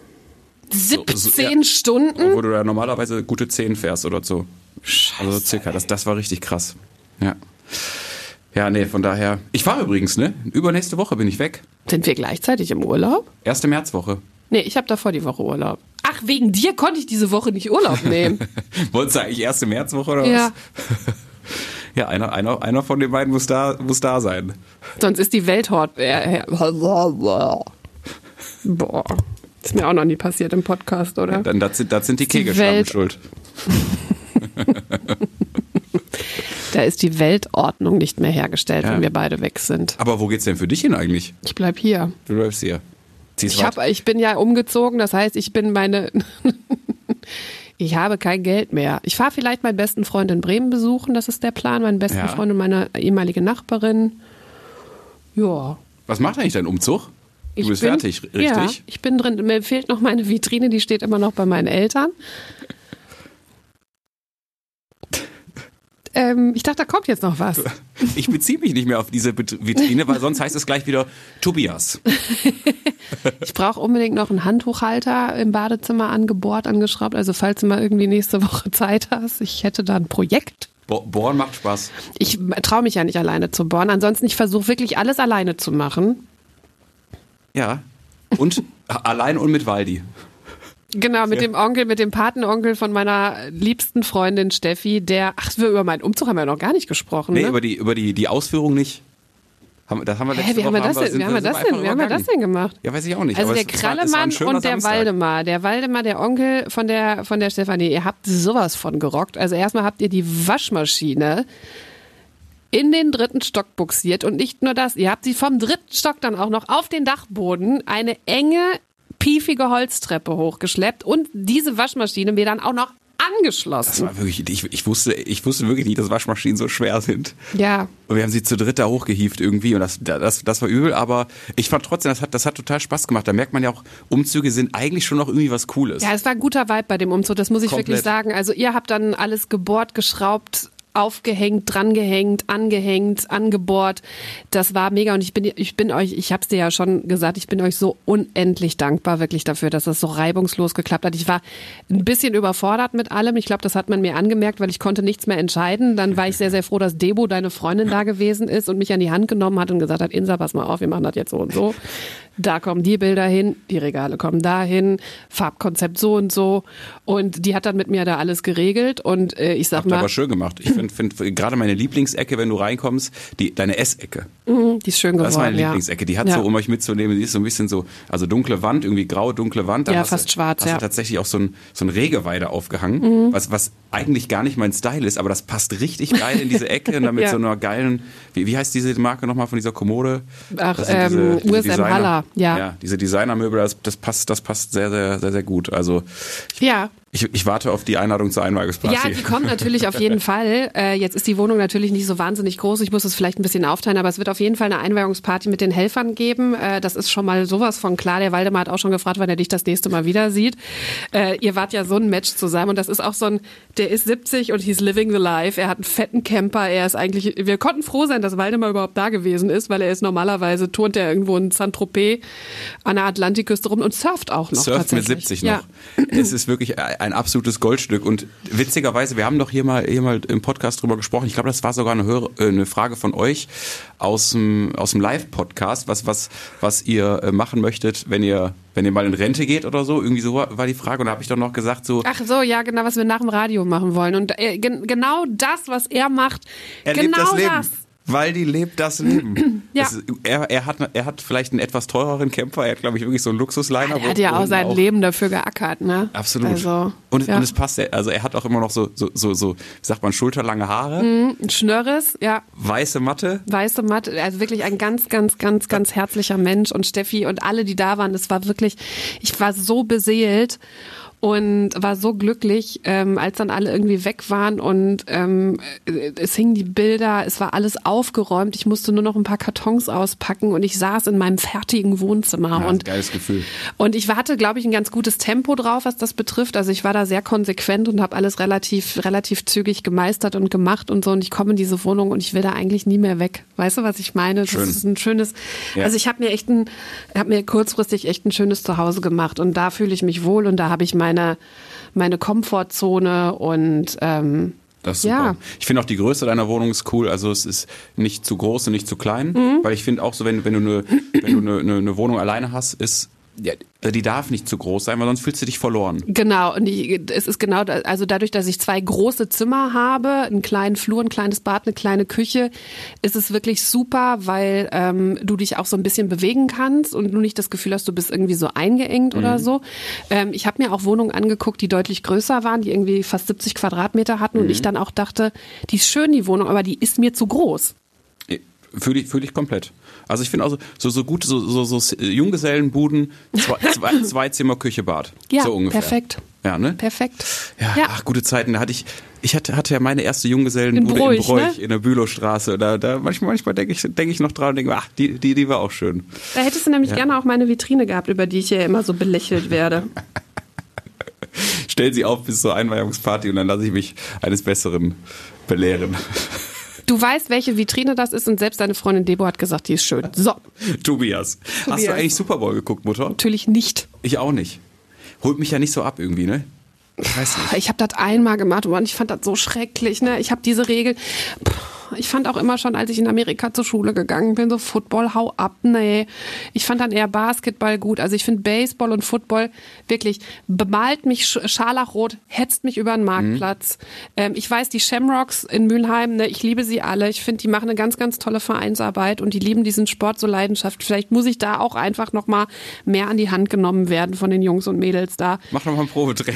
17 ja. Stunden? Wo du da normalerweise gute 10 fährst oder so. Scheiße. Also circa, das war richtig krass. Ja. Ja, nee, von daher. Ich fahre übrigens, ne? Übernächste Woche bin ich weg. Sind wir gleichzeitig im Urlaub? 1. Märzwoche. Nee, ich habe davor die Woche Urlaub. Ach, wegen dir konnte ich diese Woche nicht Urlaub nehmen. Wolltest du eigentlich 1. Märzwoche oder was? Ja. Ja, einer von den beiden muss da sein. Sonst ist die Welt hort. Boah. Ist mir auch noch nie passiert im Podcast, oder? Dann das sind die Die Kegelschlangen Welt- schuld. Da ist die Weltordnung nicht mehr hergestellt, Ja. wenn wir beide weg sind. Aber wo geht's denn für dich hin eigentlich? Ich bleib hier. Du bleibst hier. Ziehst weit? Ich bin ja umgezogen, das heißt, ich habe kein Geld mehr. Ich fahre vielleicht meinen besten Freund in Bremen besuchen, das ist der Plan. Meinen besten Ja. Freund und meine ehemalige Nachbarin. Ja. Was macht eigentlich dein Umzug? Du bist fertig, richtig? Ja, ich bin drin. Mir fehlt noch meine Vitrine, die steht immer noch bei meinen Eltern. Ich dachte, da kommt jetzt noch was. Ich beziehe mich nicht mehr auf diese Vitrine, weil sonst heißt es gleich wieder Tobias. Ich brauche unbedingt noch einen Handtuchhalter im Badezimmer angebohrt, angeschraubt. Also falls du mal irgendwie nächste Woche Zeit hast, ich hätte da ein Projekt. Bohren macht Spaß. Ich traue mich ja nicht alleine zu bohren. Ansonsten, ich versuche wirklich alles alleine zu machen. Ja. Und allein und mit Waldi. Genau, mit dem Onkel, mit dem Patenonkel von meiner liebsten Freundin Steffi, über meinen Umzug haben wir noch gar nicht gesprochen. Nee, Ne? über die Ausführung nicht. Das haben wir letzte Wie haben wir Woche, Wie haben wir das denn gemacht? Ja, weiß ich auch nicht. Also aber der es war ein Krallemann schöner und der Samstag. Waldemar. Der Waldemar, der Onkel von der Stefanie, ihr habt sowas von gerockt. Also erstmal habt ihr die Waschmaschine in den 3. Stock buxiert und nicht nur das, ihr habt sie vom 3. Stock dann auch noch auf den Dachboden eine enge, piefige Holztreppe hochgeschleppt und diese Waschmaschine mir dann auch noch angeschlossen. Das war wirklich, ich wusste wirklich nicht, dass Waschmaschinen so schwer sind. Ja. Und wir haben sie zu dritt da hochgehievt irgendwie und das war übel, aber ich fand trotzdem, das hat total Spaß gemacht. Da merkt man ja auch, Umzüge sind eigentlich schon noch irgendwie was Cooles. Ja, es war ein guter Vibe bei dem Umzug, das muss ich Komplett. wirklich sagen. Also ihr habt dann alles gebohrt, geschraubt, aufgehängt, drangehängt, angehängt, angebohrt. Das war mega und ich bin euch, ich hab's dir ja schon gesagt, ich bin euch so unendlich dankbar wirklich dafür, dass das so reibungslos geklappt hat. Ich war ein bisschen überfordert mit allem. Ich glaube, das hat man mir angemerkt, weil ich konnte nichts mehr entscheiden. Dann war ich sehr, sehr froh, dass Debo, deine Freundin, da gewesen ist und mich an die Hand genommen hat und gesagt hat, Insa, pass mal auf, wir machen das jetzt so und so. da kommen die Bilder hin, die Regale kommen dahin, Farbkonzept so und so. Und die hat dann mit mir da alles geregelt und ich sag mal... aber schön gemacht. Ich finde gerade meine Lieblingsecke, wenn du reinkommst, deine Essecke. Die ist schön geworden, das ist meine Lieblingsecke. Die hat so, um euch mitzunehmen, die ist so ein bisschen so, also dunkle Wand, irgendwie grau, dunkle Wand. Da fast schwarz, hast du tatsächlich auch so ein Regeweide aufgehangen, was eigentlich gar nicht mein Style ist, aber das passt richtig geil in diese Ecke und dann mit so einer geilen, wie heißt diese Marke nochmal von dieser Kommode? Ach, USM Haller, ja. Ja, diese Designermöbel, das passt sehr, sehr, sehr, sehr gut. Also ich warte auf die Einladung zur Einweihungsparty. Ja, die kommt natürlich auf jeden Fall. Jetzt ist die Wohnung natürlich nicht so wahnsinnig groß. Ich muss es vielleicht ein bisschen aufteilen, aber es wird auf jeden Fall eine Einweihungsparty mit den Helfern geben. Das ist schon mal sowas von klar. Der Waldemar hat auch schon gefragt, wann er dich das nächste Mal wieder sieht. Ihr wart ja so ein Match zusammen und das ist auch so ein, der ist 70 und he's living the life. Er hat einen fetten Camper. Wir konnten froh sein, dass Waldemar überhaupt da gewesen ist, weil er ist normalerweise, turnt er irgendwo in Saint-Tropez an der Atlantikküste rum und surft auch noch. Surft mit 70 noch. Es ist wirklich ein absolutes Goldstück und witzigerweise, wir haben doch hier mal im Podcast drüber gesprochen, ich glaube, das war sogar eine Frage von euch aus dem Live-Podcast, was ihr machen möchtet, wenn ihr mal in Rente geht oder so, irgendwie so war die Frage und da habe ich doch noch gesagt so... Ach so, ja, genau, was wir nach dem Radio machen wollen und genau das, was er macht, lebt das Leben. Weil die lebt das Leben. Ja. Er hat vielleicht einen etwas teureren Camper. Er hat, glaube ich, wirklich so einen Luxusliner. Er hat ja auch sein Leben dafür geackert, ne? Absolut. Also, und es passt. Also er hat auch immer noch so, wie sagt man, schulterlange Haare. Ein Schnörres, ja. Weiße Matte. Also wirklich ein ganz, ganz, ganz, ganz herzlicher Mensch. Und Steffi und alle, die da waren, das war wirklich, ich war so beseelt. Und war so glücklich, als dann alle irgendwie weg waren und es hingen die Bilder, es war alles aufgeräumt, ich musste nur noch ein paar Kartons auspacken und ich saß in meinem fertigen Wohnzimmer. Ja, und geiles Gefühl. Und ich hatte, glaube ich, ein ganz gutes Tempo drauf, was das betrifft. Also ich war da sehr konsequent und habe alles relativ zügig gemeistert und gemacht und so und ich komme in diese Wohnung und ich will da eigentlich nie mehr weg. Weißt du, was ich meine? Schön. Das ist ein schönes, also ich habe mir kurzfristig echt ein schönes Zuhause gemacht und da fühle ich mich wohl und da habe ich meine Komfortzone und das ist super. Ja. Ich finde auch die Größe deiner Wohnung ist cool. Also es ist nicht zu groß und nicht zu klein, weil ich finde auch so, wenn du eine Wohnung alleine hast, die darf nicht zu groß sein, weil sonst fühlst du dich verloren. Genau, und es ist genau, also dadurch, dass ich 2 große Zimmer habe, einen kleinen Flur, ein kleines Bad, eine kleine Küche, ist es wirklich super, weil du dich auch so ein bisschen bewegen kannst und du nicht das Gefühl hast, du bist irgendwie so eingeengt oder so. Ich habe mir auch Wohnungen angeguckt, die deutlich größer waren, die irgendwie fast 70 Quadratmeter hatten und ich dann auch dachte, die ist schön, die Wohnung, aber die ist mir zu groß. Fühle ich komplett. Also ich finde auch so gut, so Junggesellenbuden, 2 Zimmer, Küche, Bad. Ja, so ungefähr. Perfekt. Ja, ne? Perfekt. Ja. Ach, gute Zeiten. Da hatte ich hatte ja meine erste Junggesellenbude in Bräuch, ne? In der Bülowstraße. Da manchmal denke ich noch dran und denke, ach, die war auch schön. Da hättest du nämlich gerne auch meine Vitrine gehabt, über die ich ja immer so belächelt werde. Stell sie auf bis zur Einweihungsparty und dann lasse ich mich eines Besseren belehren. Du weißt, welche Vitrine das ist und selbst deine Freundin Debo hat gesagt, die ist schön. So. Tobias. Hast du eigentlich Super Bowl geguckt, Mutter? Natürlich nicht. Ich auch nicht. Holt mich ja nicht so ab irgendwie, ne? Ich weiß nicht. Ich habe das einmal gemacht und ich fand das so schrecklich, ne? Ich habe diese Regel. Ich fand auch immer schon, als ich in Amerika zur Schule gegangen bin, so Football, hau ab, nee. Ich fand dann eher Basketball gut. Also ich finde Baseball und Football wirklich, bemalt mich scharlachrot, hetzt mich über den Marktplatz. Ich weiß, die Shamrocks in Mülheim, ne, ich liebe sie alle. Ich finde, die machen eine ganz, ganz tolle Vereinsarbeit und die lieben diesen Sport so leidenschaftlich. Vielleicht muss ich da auch einfach noch mal mehr an die Hand genommen werden von den Jungs und Mädels da. Mach noch mal ein Probetraining.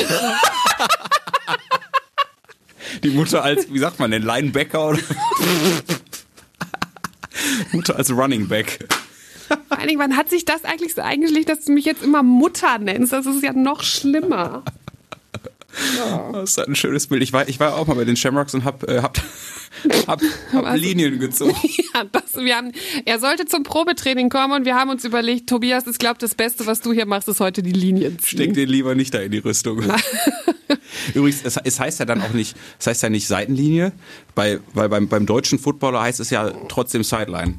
Die Mutter als, wie sagt man denn, Linebacker oder? Mutter als Running Back. Vor allen Dingen, wann hat sich das eigentlich so eingeschlichen, dass du mich jetzt immer Mutter nennst? Das ist ja noch schlimmer. Ja. Das ist ein schönes Bild. Ich war auch mal bei den Shamrocks und hab Linien gezogen. Ja, er sollte zum Probetraining kommen und wir haben uns überlegt, Tobias, ich glaube, das Beste, was du hier machst, ist heute die Linien ziehen. Steck den lieber nicht da in die Rüstung. Übrigens, es heißt ja dann auch nicht, es heißt ja nicht Seitenlinie, weil beim deutschen Footballer heißt es ja trotzdem Sideline.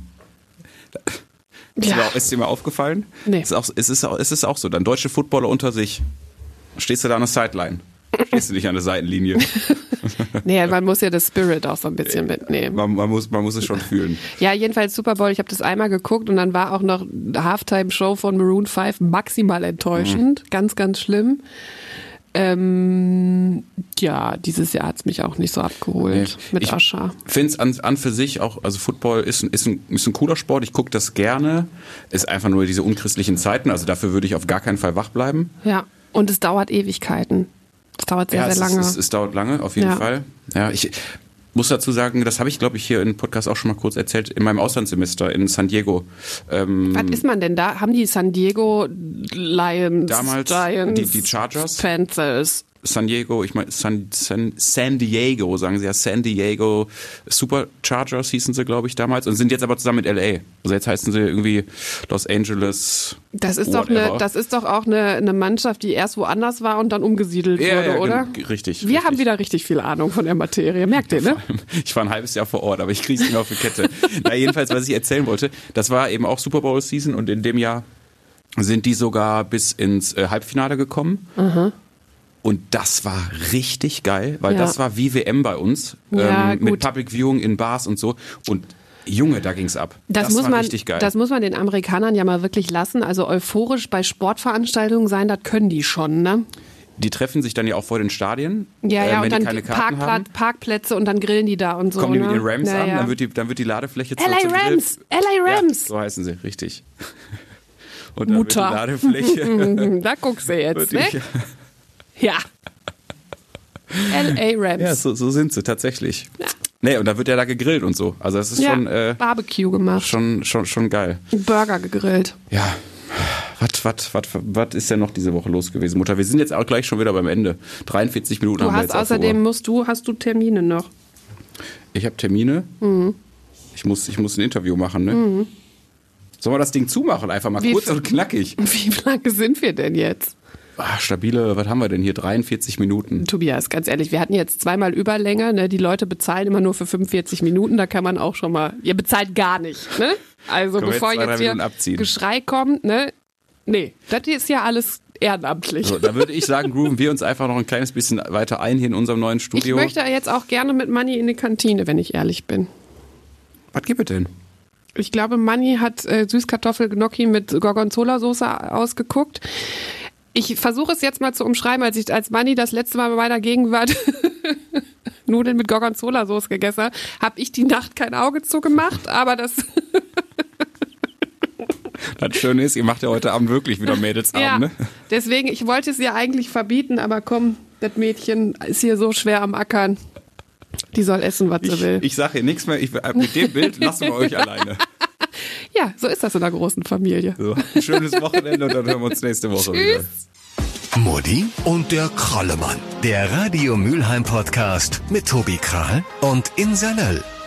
Ist dir mal aufgefallen? Nee. Es ist auch so, dann deutsche Footballer unter sich. Stehst du da an der Sideline? Stehst du nicht an der Seitenlinie? Nee, man muss ja das Spirit auch so ein bisschen mitnehmen. Man muss es schon fühlen. Ja, jedenfalls Super Bowl, ich habe das einmal geguckt und dann war auch noch Halftime-Show von Maroon 5 maximal enttäuschend. Ganz, ganz schlimm. Ja, dieses Jahr hat's mich auch nicht so abgeholt mit Usher. Ich finde es an für sich auch, also Football ist ein cooler Sport, ich gucke das gerne. Ist einfach nur diese unchristlichen Zeiten, also dafür würde ich auf gar keinen Fall wach bleiben. Ja, und es dauert Ewigkeiten. Es dauert sehr lange. Es dauert lange, auf jeden Fall. Ja, ich muss dazu sagen, das habe ich, glaube ich, hier im Podcast auch schon mal kurz erzählt, in meinem Auslandssemester in San Diego. Was ist man denn da? Haben die San Diego Lions, damals Giants, die Chargers? Panthers? San Diego, ich meine San Diego, sagen sie ja, San Diego Superchargers hießen sie, glaube ich, damals und sind jetzt aber zusammen mit LA. Also jetzt heißen sie irgendwie Los Angeles. Das ist doch auch eine Mannschaft, die erst woanders war und dann umgesiedelt wurde, oder? Richtig. Wir haben wieder richtig viel Ahnung von der Materie, merkt ihr, ne? Ich war ein halbes Jahr vor Ort, aber ich kriege es nicht mehr auf die Kette. Na, jedenfalls, was ich erzählen wollte, das war eben auch Super Bowl Season und in dem Jahr sind die sogar bis ins Halbfinale gekommen. Mhm. Und das war richtig geil, weil das war wie WM bei uns, mit Public Viewing in Bars und so. Und Junge, da ging's ab. Das war richtig geil. Das muss man den Amerikanern ja mal wirklich lassen. Also euphorisch bei Sportveranstaltungen sein, das können die schon, ne? Die treffen sich dann ja auch vor den Stadien, wenn und dann keine Karten haben. Parkplätze und dann grillen die da und so. Kommen die mit den Rams an, dann wird die Ladefläche LA Rams! LA Rams! Ja, so heißen sie, richtig. Und dann Mutter. wird die Ladefläche... Da guckst du jetzt, ne? Ja. LA Rams. Ja, so sind sie tatsächlich. Ja. Nee, und da wird ja da gegrillt und so. Also das ist schon... Barbecue gemacht. Schon geil. Burger gegrillt. Ja. Was ist denn noch diese Woche los gewesen, Mutter? Wir sind jetzt auch gleich schon wieder beim Ende. 43 Minuten haben wir jetzt außerdem hast du Termine noch. Ich habe Termine. Mhm. Ich muss ein Interview machen, ne? Mhm. Sollen wir das Ding zumachen? Einfach mal kurz und knackig. Wie lange sind wir denn jetzt? Stabile, was haben wir denn hier? 43 Minuten. Tobias, ganz ehrlich, wir hatten jetzt zweimal Überlänge. Ne? Die Leute bezahlen immer nur für 45 Minuten. Da kann man auch schon mal... Ihr bezahlt gar nicht, ne? Also bevor jetzt hier Geschrei kommt, ne? Nee, das ist ja alles ehrenamtlich. So, da würde ich sagen, grooven wir uns einfach noch ein kleines bisschen weiter ein hier in unserem neuen Studio. Ich möchte jetzt auch gerne mit Manni in die Kantine, wenn ich ehrlich bin. Was gibt es denn? Ich glaube, Manni hat Süßkartoffel-Gnocchi mit Gorgonzola-Soße ausgeguckt. Ich versuche es jetzt mal zu umschreiben, als Manni das letzte Mal bei meiner Gegenwart Nudeln mit Gorgonzola-Soße gegessen hat, habe ich die Nacht kein Auge zugemacht, aber das... Das Schöne ist, ihr macht ja heute Abend wirklich wieder Mädelsabend, ne? Deswegen, ich wollte es ja eigentlich verbieten, aber komm, das Mädchen ist hier so schwer am Ackern. Die soll essen, was sie will. Ich sage hier nichts mehr, mit dem Bild lassen wir euch alleine. Ja, so ist das in einer großen Familie. So, ein schönes Wochenende und dann hören wir uns nächste Woche wieder. Mutti und der Krallemann. Der Radio Mülheim Podcast mit Tobi Krahl und Insa Löll.